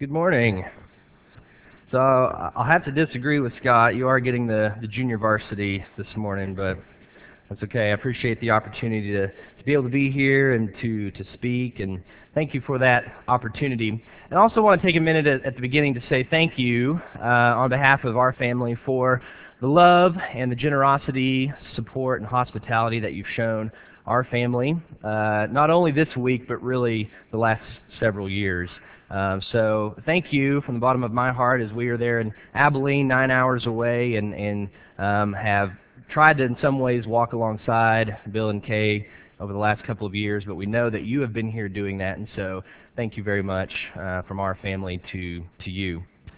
Good morning. So I'll have to disagree with Scott. You are getting the junior varsity this morning, but that's okay. I appreciate the opportunity to be able to be here and to speak, and thank you for that opportunity. And I also want to take a minute at the beginning to say thank you on behalf of our family for the love and the generosity, support, and hospitality that you've shown our family, not only this week, but really the last several years. So thank you from the bottom of my heart as we are there in Abilene, 9 hours away, and have tried to in some ways walk alongside Bill and Kay over the last couple of years, but we know that you have been here doing that, and so thank you very much from our family to you.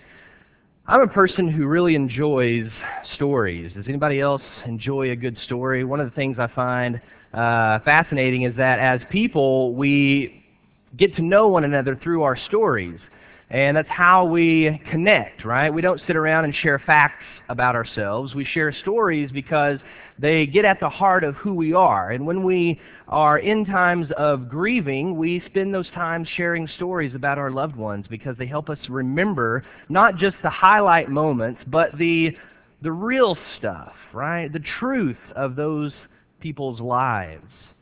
I'm a person who really enjoys stories. Does anybody else enjoy a good story? One of the things I find fascinating is that as people, we get to know one another through our stories. And that's how we connect, right? We don't sit around and share facts about ourselves. We share stories because they get at the heart of who we are. And when we are in times of grieving, we spend those times sharing stories about our loved ones because they help us remember not just the highlight moments, but the real stuff, right? The truth of those people's lives.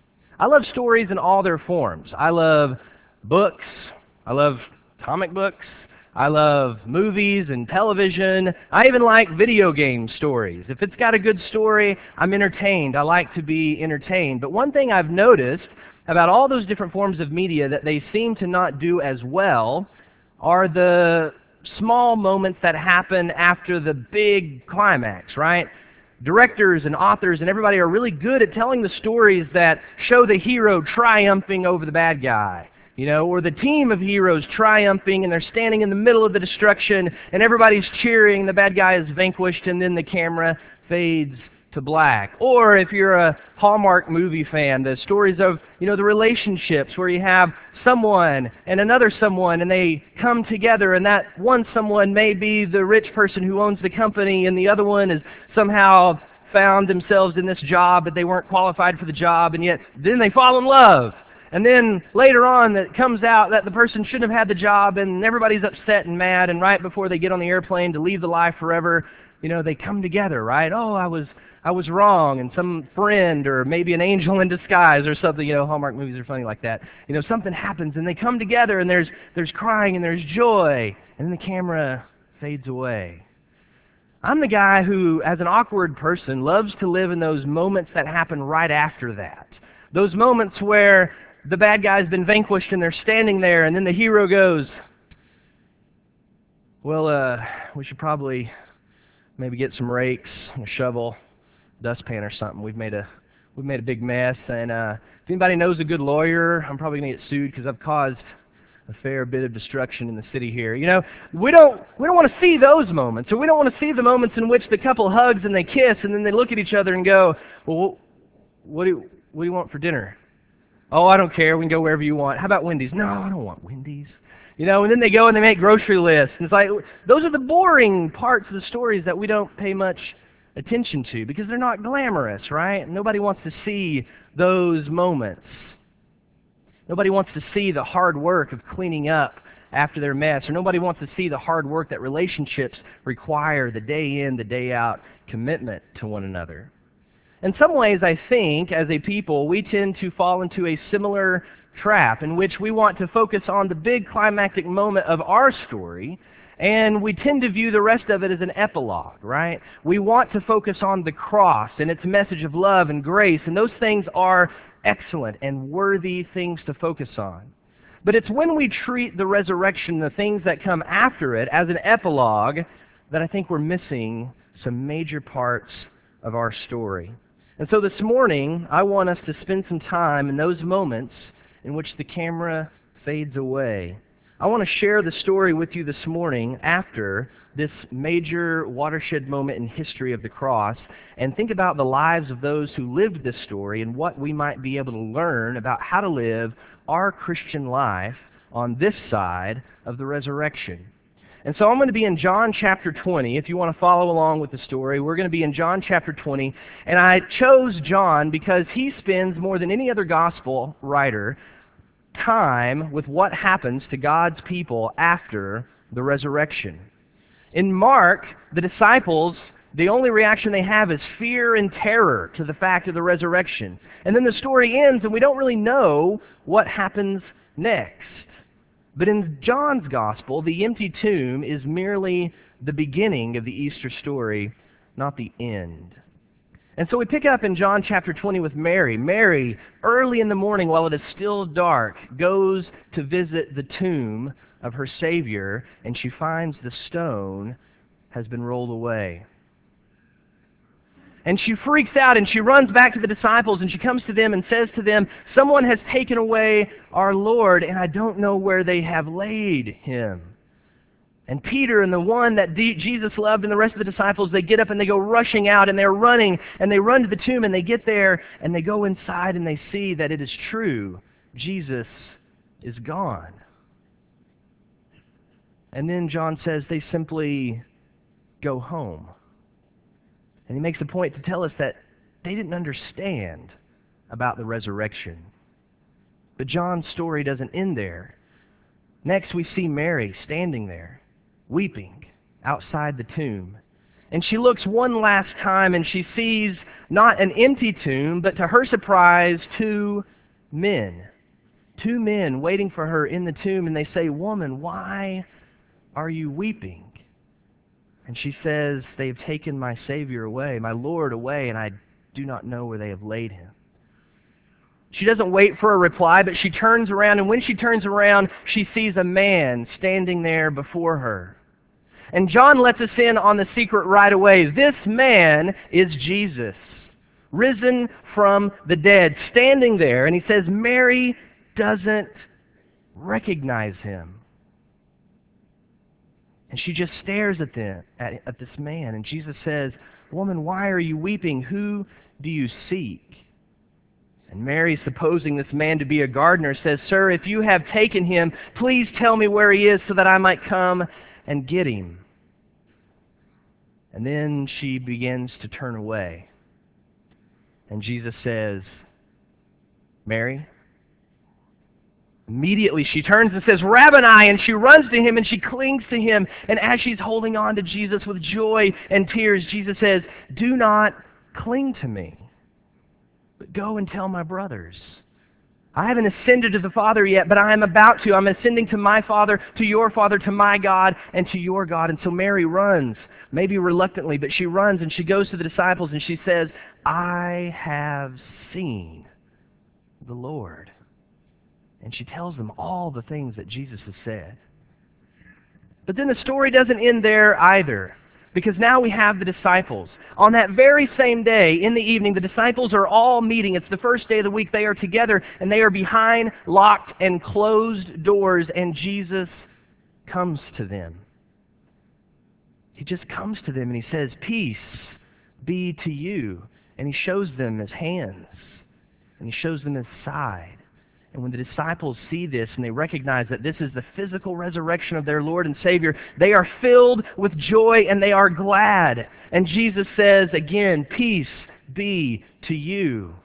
I love stories in all their forms. I love books. I love comic books. I love movies and television. I even like video game stories. If it's got a good story, I'm entertained. I like to be entertained. But one thing I've noticed about all those different forms of media that they seem to not do as well are the small moments that happen after the big climax, right? Directors and authors and everybody are really good at telling the stories that show the hero triumphing over the bad guy. Or the team of heroes triumphing, and they're standing in the middle of the destruction, and everybody's cheering, the bad guy is vanquished, and then the camera fades to black. Or if you're a Hallmark movie fan, the stories of, the relationships where you have someone and another someone, and they come together, and that one someone may be the rich person who owns the company, and the other one is somehow found themselves in this job, but they weren't qualified for the job, and yet then they fall in love. And then later on it comes out that the person shouldn't have had the job, and everybody's upset and mad, and right before they get on the airplane to leave the life forever, they come together, right? Oh, I was wrong, and some friend or maybe an angel in disguise or something, Hallmark movies are funny like that. Something happens, and they come together, and there's crying, and there's joy, and then the camera fades away. I'm the guy who, as an awkward person, loves to live in those moments that happen right after that. Those moments where the bad guy's been vanquished and they're standing there, and then the hero goes, well, we should probably maybe get some rakes and a shovel, dustpan or something. We've made a big mess, and if anybody knows a good lawyer, I'm probably going to get sued because I've caused a fair bit of destruction in the city here. We don't want to see those moments, or we don't want to see the moments in which the couple hugs and they kiss, and then they look at each other and go, well, what do you want for dinner? Oh, I don't care. We can go wherever you want. How about Wendy's? No, I don't want Wendy's. And then they go and they make grocery lists. And it's like, those are the boring parts of the stories that we don't pay much attention to because they're not glamorous, right? Nobody wants to see those moments. Nobody wants to see the hard work of cleaning up after their mess, or nobody wants to see the hard work that relationships require, the day in, the day out commitment to one another. In some ways, I think, as a people, we tend to fall into a similar trap in which we want to focus on the big climactic moment of our story, and we tend to view the rest of it as an epilogue, right? We want to focus on the cross and its message of love and grace, and those things are excellent and worthy things to focus on. But it's when we treat the resurrection, the things that come after it, as an epilogue, that I think we're missing some major parts of our story. And so this morning, I want us to spend some time in those moments in which the camera fades away. I want to share the story with you this morning after this major watershed moment in history of the cross, and think about the lives of those who lived this story and what we might be able to learn about how to live our Christian life on this side of the resurrection. And so I'm going to be in John chapter 20. If you want to follow along with the story, we're going to be in John chapter 20. And I chose John because he spends more than any other gospel writer time with what happens to God's people after the resurrection. In Mark, the disciples, the only reaction they have is fear and terror to the fact of the resurrection. And then the story ends, and we don't really know what happens next. But in John's Gospel, the empty tomb is merely the beginning of the Easter story, not the end. And so we pick up in John chapter 20 with Mary. Mary, early in the morning while it is still dark, goes to visit the tomb of her Savior, and she finds the stone has been rolled away. And she freaks out, and she runs back to the disciples, and she comes to them and says to them, "Someone has taken away our Lord, and I don't know where they have laid him." And Peter and the one that Jesus loved and the rest of the disciples, they get up and they go rushing out, and they're running, and they run to the tomb, and they get there, and they go inside, and they see that it is true. Jesus is gone. And then John says they simply go home. And he makes a point to tell us that they didn't understand about the resurrection. But John's story doesn't end there. Next we see Mary standing there, weeping outside the tomb. And she looks one last time and she sees not an empty tomb, but to her surprise, two men waiting for her in the tomb. And they say, "Woman, why are you weeping?" And she says, "They have taken my Savior away, my Lord away, and I do not know where they have laid him." She doesn't wait for a reply, but she turns around, and when she turns around, she sees a man standing there before her. And John lets us in on the secret right away. This man is Jesus, risen from the dead, standing there, and he says Mary doesn't recognize him. And she just stares at this man. And Jesus says, "Woman, why are you weeping? Who do you seek?" And Mary, supposing this man to be a gardener, says, "Sir, if you have taken him, please tell me where he is so that I might come and get him." And then she begins to turn away. And Jesus says, "Mary?" Immediately she turns and says, "Rabboni," and she runs to him and she clings to him. And as she's holding on to Jesus with joy and tears, Jesus says, "Do not cling to me, but go and tell my brothers. I haven't ascended to the Father yet, but I am about to. I'm ascending to my Father, to your Father, to my God, and to your God." And so Mary runs, maybe reluctantly, but she runs and she goes to the disciples and she says, "I have seen the Lord." And she tells them all the things that Jesus has said. But then the story doesn't end there either, because now we have the disciples. On that very same day, in the evening, the disciples are all meeting. It's the first day of the week. They are together, and they are behind locked and closed doors, and Jesus comes to them. He just comes to them, and he says, "Peace be to you." And he shows them his hands, and he shows them his side. And when the disciples see this and they recognize that this is the physical resurrection of their Lord and Savior, they are filled with joy and they are glad. And Jesus says again, "Peace be to you.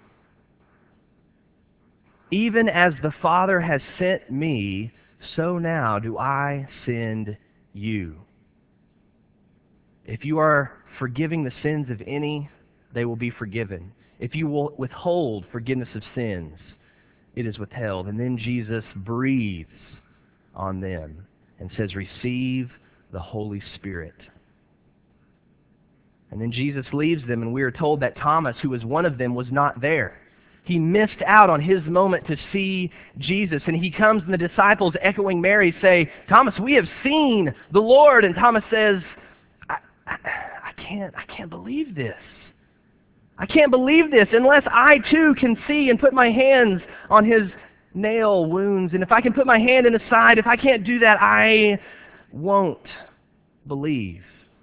Even as the Father has sent me, so now do I send you." If you are forgiving the sins of any, they will be forgiven. If you will withhold forgiveness of sins, it is withheld. And then Jesus breathes on them and says, "Receive the Holy Spirit." And then Jesus leaves them, and we are told that Thomas, who was one of them, was not there. He missed out on his moment to see Jesus. And he comes, and the disciples, echoing Mary, say, "Thomas, we have seen the Lord." And Thomas says, I can't believe this. I can't believe this unless I too can see and put my hands on his nail wounds. And if I can put my hand in his side, if I can't do that, I won't believe.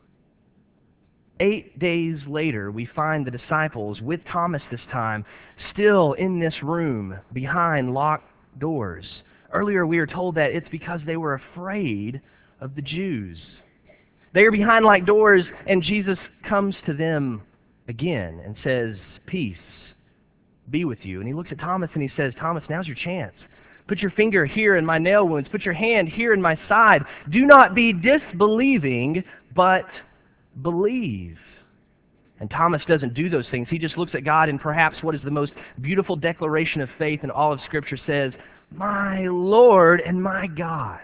8 days later, we find the disciples, with Thomas this time, still in this room behind locked doors. Earlier we are told that it's because they were afraid of the Jews. They are behind locked doors, and Jesus comes to them again and says, "Peace be with you." And he looks at Thomas and he says, "Thomas, now's your chance. Put your finger here in my nail wounds. Put your hand here in my side. Do not be disbelieving, but believe. And Thomas doesn't do those things. He just looks at God, and perhaps what is the most beautiful declaration of faith in all of Scripture says, "My Lord and my God."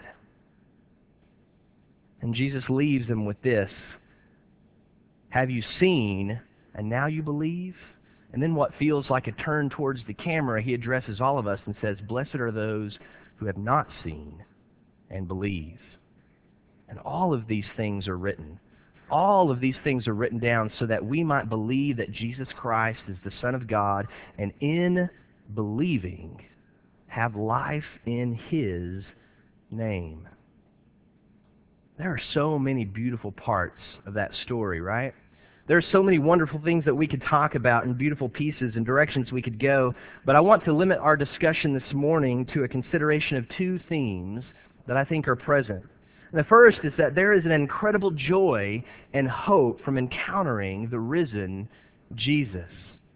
And Jesus leaves them with this: "Have you seen, and now you believe?" And then what feels like a turn towards the camera, he addresses all of us and says, "Blessed are those who have not seen and believe." And all of these things are written. All of these things are written down so that we might believe that Jesus Christ is the Son of God, and in believing, have life in His name. There are so many beautiful parts of that story, right? There are so many wonderful things that we could talk about and beautiful pieces and directions we could go, but I want to limit our discussion this morning to a consideration of two themes that I think are present. And the first is that there is an incredible joy and hope from encountering the risen Jesus.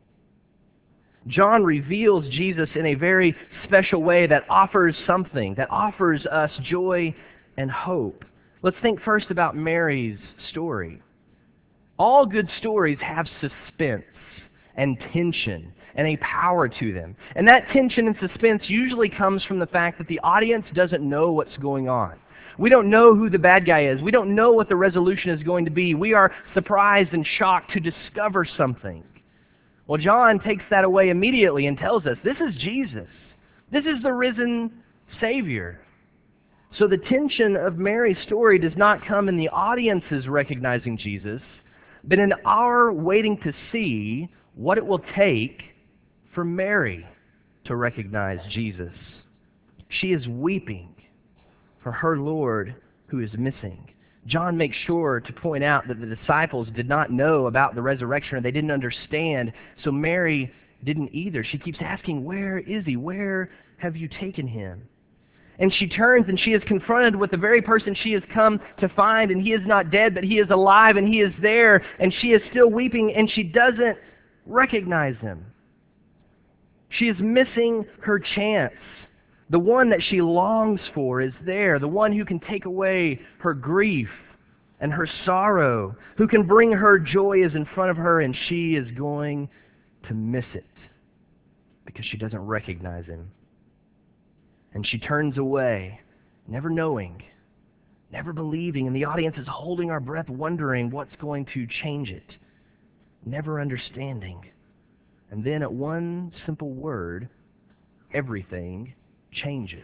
John reveals Jesus in a very special way that offers something, that offers us joy and hope. Let's think first about Mary's story. All good stories have suspense and tension and a power to them. And that tension and suspense usually comes from the fact that the audience doesn't know what's going on. We don't know who the bad guy is. We don't know what the resolution is going to be. We are surprised and shocked to discover something. Well, John takes that away immediately and tells us, this is Jesus. This is the risen Savior. So the tension of Mary's story does not come in the audience's recognizing Jesus, but in our waiting to see what it will take for Mary to recognize Jesus. She is weeping for her Lord who is missing. John makes sure to point out that the disciples did not know about the resurrection, or they didn't understand, so Mary didn't either. She keeps asking, "Where is He? Where have you taken Him?" And she turns and she is confronted with the very person she has come to find, and He is not dead, but He is alive, and He is there, and she is still weeping, and she doesn't recognize Him. She is missing her chance. The one that she longs for is there, the one who can take away her grief and her sorrow, who can bring her joy is in front of her, and she is going to miss it because she doesn't recognize Him. And she turns away, never knowing, never believing, and the audience is holding our breath, wondering what's going to change it, never understanding. And then at one simple word, everything changes.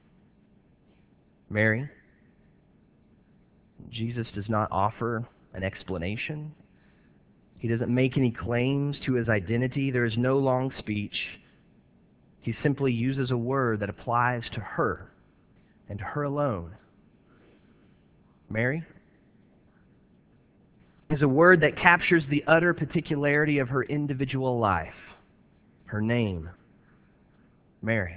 Mary, Jesus does not offer an explanation. He doesn't make any claims to His identity. There is no long speech. He simply uses a word that applies to her and to her alone. Mary is a word that captures the utter particularity of her individual life. Her name, Mary.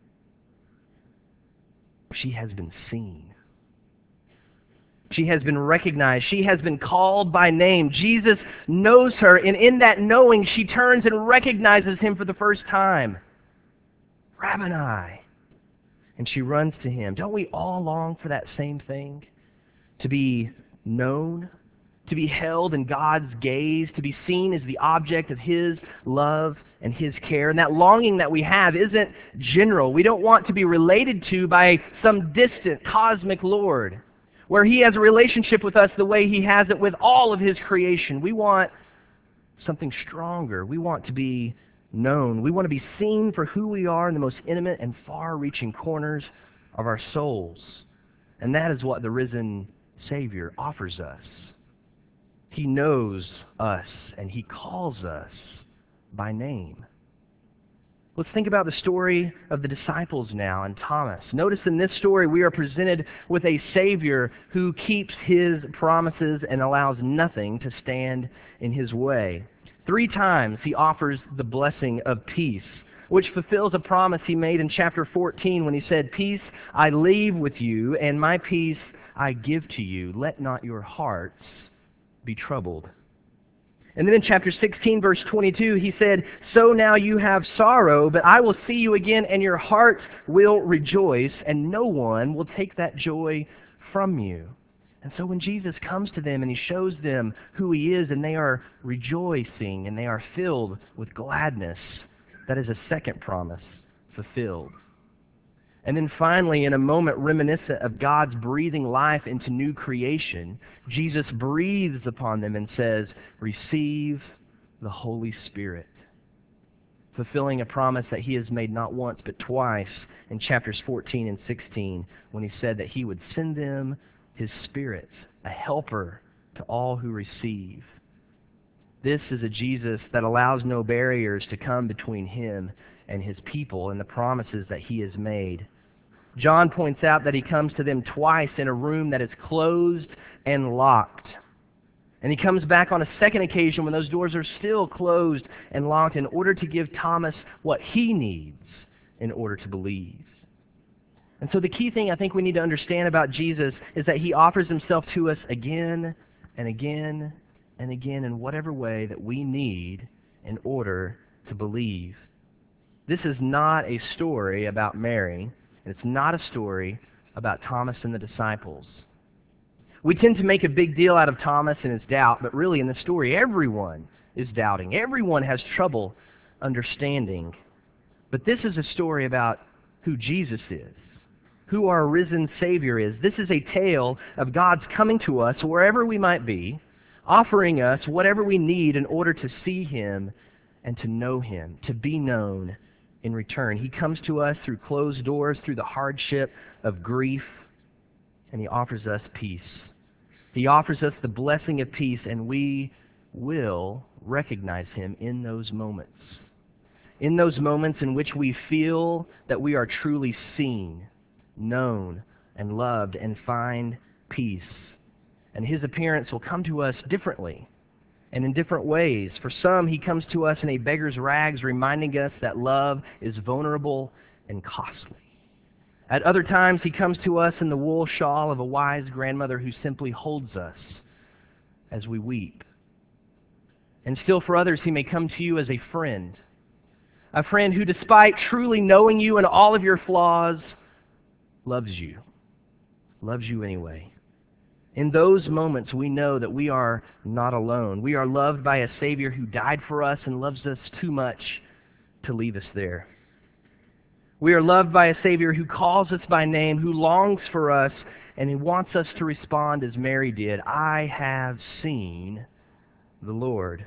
She has been seen. She has been recognized. She has been called by name. Jesus knows her, and in that knowing, she turns and recognizes Him for the first time. Rabboni. And she runs to Him. Don't we all long for that same thing? To be known, to be held in God's gaze, to be seen as the object of His love and His care. And that longing that we have isn't general. We don't want to be related to by some distant cosmic Lord, where He has a relationship with us the way He has it with all of His creation. We want something stronger. We want to be known. We want to be seen for who we are in the most intimate and far-reaching corners of our souls. And that is what the risen Savior offers us. He knows us, and He calls us by name. Let's think about the story of the disciples now and Thomas. Notice in this story we are presented with a Savior who keeps His promises and allows nothing to stand in His way. 3 times He offers the blessing of peace, which fulfills a promise He made in chapter 14 when He said, "Peace I leave with you, and my peace I give to you. Let not your hearts be troubled." And then in chapter 16, verse 22, he said, "So now you have sorrow, but I will see you again, and your heart will rejoice, and no one will take that joy from you." And so when Jesus comes to them and he shows them who he is, and they are rejoicing, and they are filled with gladness, that is a second promise fulfilled. And then finally, in a moment reminiscent of God's breathing life into new creation, Jesus breathes upon them and says, "Receive the Holy Spirit," fulfilling a promise that he has made not once but twice in chapters 14 and 16, when he said that he would send them his Spirit, a helper to all who receive. This is a Jesus that allows no barriers to come between him and his people and the promises that he has made. John points out that he comes to them twice in a room that is closed and locked. And he comes back on a second occasion when those doors are still closed and locked in order to give Thomas what he needs in order to believe. And so the key thing I think we need to understand about Jesus is that he offers himself to us again and again and again in whatever way that we need in order to believe. This is not a story about Mary. And it's not a story about Thomas and the disciples. We tend to make a big deal out of Thomas and his doubt, but really in the story, everyone is doubting. Everyone has trouble understanding. But this is a story about who Jesus is, who our risen Savior is. This is a tale of God's coming to us wherever we might be, offering us whatever we need in order to see him and to know him, to be known in return. He comes to us through closed doors, through the hardship of grief, and he offers us peace. He offers us the blessing of peace, and we will recognize him in those moments. In those moments in which we feel that we are truly seen, known, and loved, and find peace. And his appearance will come to us differently and in different ways. For some, he comes to us in a beggar's rags, reminding us that love is vulnerable and costly. At other times, he comes to us in the wool shawl of a wise grandmother who simply holds us as we weep. And still for others, he may come to you as a friend who, despite truly knowing you and all of your flaws, loves you anyway. In those moments, we know that we are not alone. We are loved by a Savior who died for us and loves us too much to leave us there. We are loved by a Savior who calls us by name, who longs for us, and who wants us to respond as Mary did, "I have seen the Lord."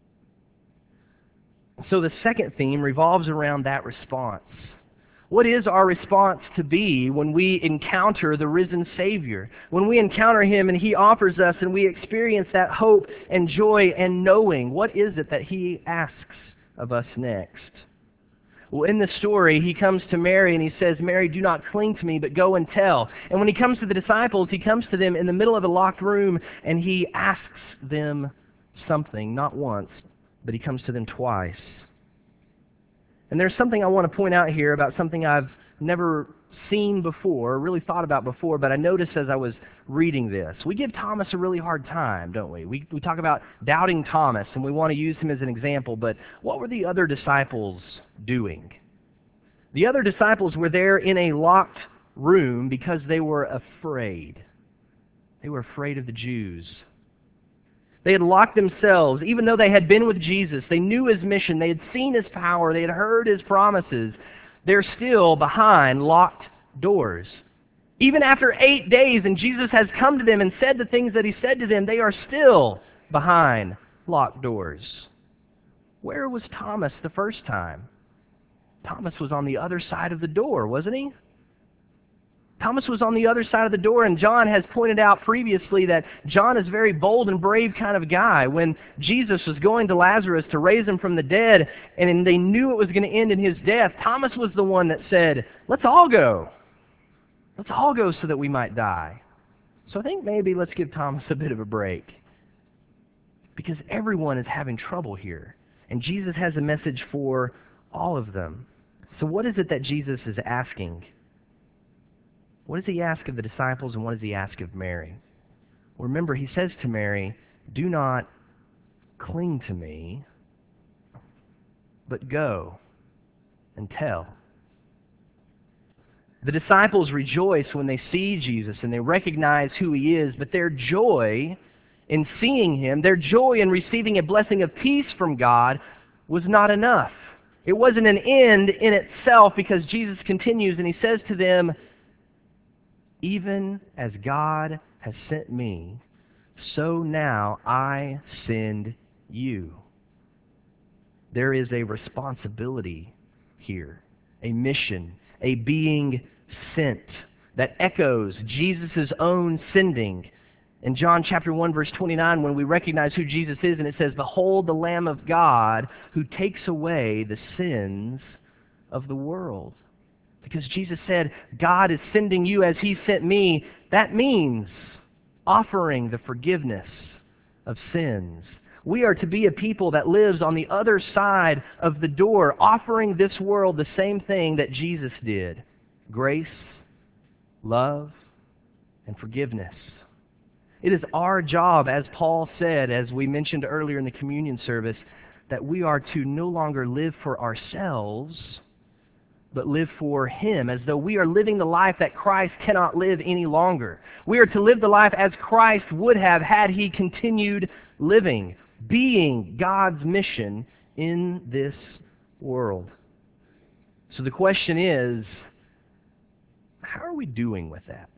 So the second theme revolves around that response. What is our response to be when we encounter the risen Savior? When we encounter him and he offers us and we experience that hope and joy and knowing, what is it that he asks of us next? Well, in the story, he comes to Mary and he says, "Mary, do not cling to me, but go and tell." And when he comes to the disciples, he comes to them in the middle of a locked room and he asks them something, not once, but he comes to them twice. And there's something I want to point out here about something I've never seen before, really thought about before, but I noticed as I was reading this. We give Thomas a really hard time, don't we? We talk about doubting Thomas, and we want to use him as an example, but what were the other disciples doing? The other disciples were there in a locked room because they were afraid. They were afraid of the Jews. They had locked themselves, even though they had been with Jesus. They knew his mission. They had seen his power. They had heard his promises. They're still behind locked doors. Even after 8 days and Jesus has come to them and said the things that he said to them, they are still behind locked doors. Where was Thomas the first time? Thomas was on the other side of the door, wasn't he? Thomas was on the other side of the door, and John has pointed out previously that John is a very bold and brave kind of guy. When Jesus was going to Lazarus to raise him from the dead, and they knew it was going to end in his death, Thomas was the one that said, "Let's all go. Let's all go so that we might die." So I think maybe let's give Thomas a bit of a break, because everyone is having trouble here, and Jesus has a message for all of them. So what is it that Jesus is asking? What does he ask of the disciples, and what does he ask of Mary? Well, remember, he says to Mary, "Do not cling to me, but go and tell. The disciples rejoice when they see Jesus and they recognize who he is, but their joy in seeing him, their joy in receiving a blessing of peace from God was not enough. It wasn't an end in itself, because Jesus continues and he says to them, even as God has sent me, so now I send you. There is a responsibility here, a mission, a being sent that echoes Jesus' own sending. In John chapter 1, verse 29, when we recognize who Jesus is, and it says, behold the Lamb of God who takes away the sins of the world. Because Jesus said, God is sending you as he sent me. That means offering the forgiveness of sins. We are to be a people that lives on the other side of the door, offering this world the same thing that Jesus did: grace, love, and forgiveness. It is our job, as Paul said, as we mentioned earlier in the communion service, that we are to no longer live for ourselves, but live for him, as though we are living the life that Christ cannot live any longer. We are to live the life as Christ would have had he continued living, being God's mission in this world. So the question is, how are we doing with that?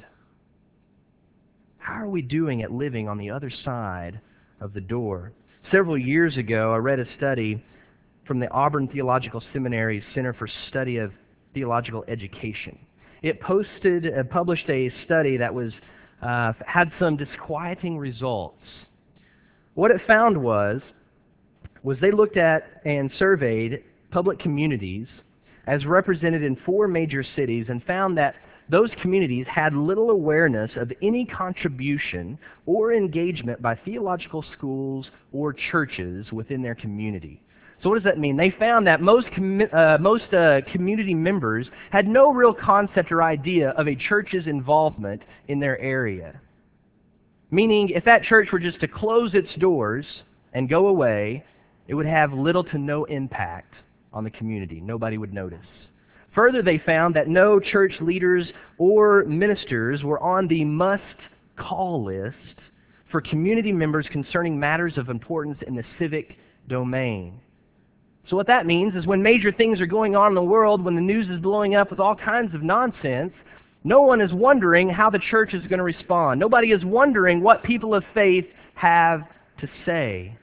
How are we doing at living on the other side of the door? Several years ago, I read a study from the Auburn Theological Seminary's Center for Study of Theological Education. It published a study that had some disquieting results. What it found was they looked at and surveyed public communities as represented in 4 major cities, and found that those communities had little awareness of any contribution or engagement by theological schools or churches within their community. So what does that mean? They found that most community members had no real concept or idea of a church's involvement in their area. Meaning, if that church were just to close its doors and go away, it would have little to no impact on the community. Nobody would notice. Further, they found that no church leaders or ministers were on the must-call list for community members concerning matters of importance in the civic domain. So what that means is when major things are going on in the world, when the news is blowing up with all kinds of nonsense, no one is wondering how the church is going to respond. Nobody is wondering what people of faith have to say.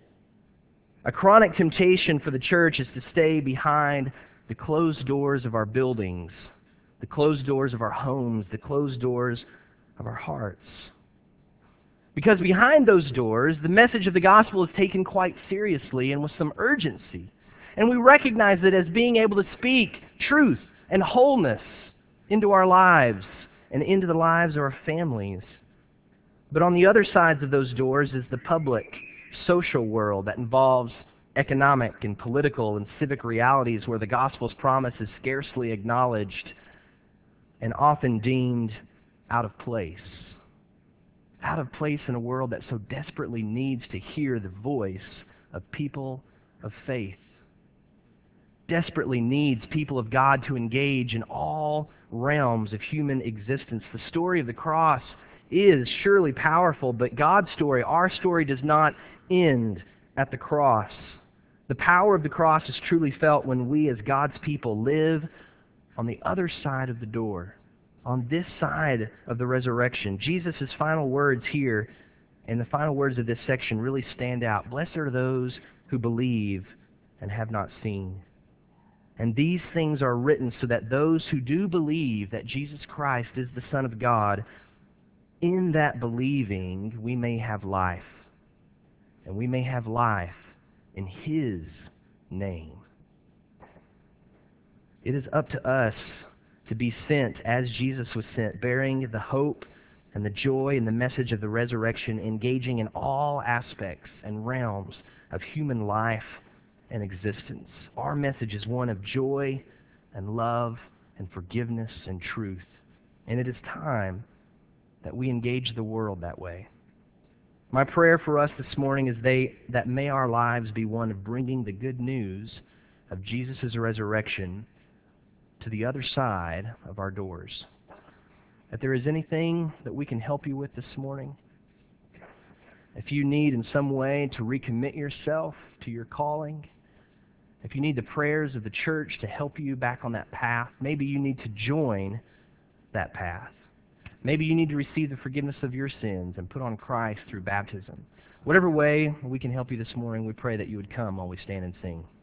A chronic temptation for the church is to stay behind the closed doors of our buildings, the closed doors of our homes, the closed doors of our hearts. Because behind those doors, the message of the gospel is taken quite seriously and with some urgency. And we recognize it as being able to speak truth and wholeness into our lives and into the lives of our families. But on the other sides of those doors is the public, social world that involves economic and political and civic realities where the gospel's promise is scarcely acknowledged and often deemed out of place. Out of place in a world that so desperately needs to hear the voice of people of faith. Desperately needs people of God to engage in all realms of human existence. The story of the cross is surely powerful, but God's story, our story, does not end at the cross. The power of the cross is truly felt when we as God's people live on the other side of the door, on this side of the resurrection. Jesus' final words here and the final words of this section really stand out. Blessed are those who believe and have not seen. And these things are written so that those who do believe that Jesus Christ is the Son of God, in that believing we may have life. And we may have life in His name. It is up to us to be sent as Jesus was sent, bearing the hope and the joy and the message of the resurrection, engaging in all aspects and realms of human life and existence. Our message is one of joy and love and forgiveness and truth. And it is time that we engage the world that way. My prayer for us this morning is that may our lives be one of bringing the good news of Jesus' resurrection to the other side of our doors. If there is anything that we can help you with this morning, if you need in some way to recommit yourself to your calling, if you need the prayers of the church to help you back on that path, maybe you need to join that path. Maybe you need to receive the forgiveness of your sins and put on Christ through baptism. Whatever way we can help you this morning, we pray that you would come while we stand and sing.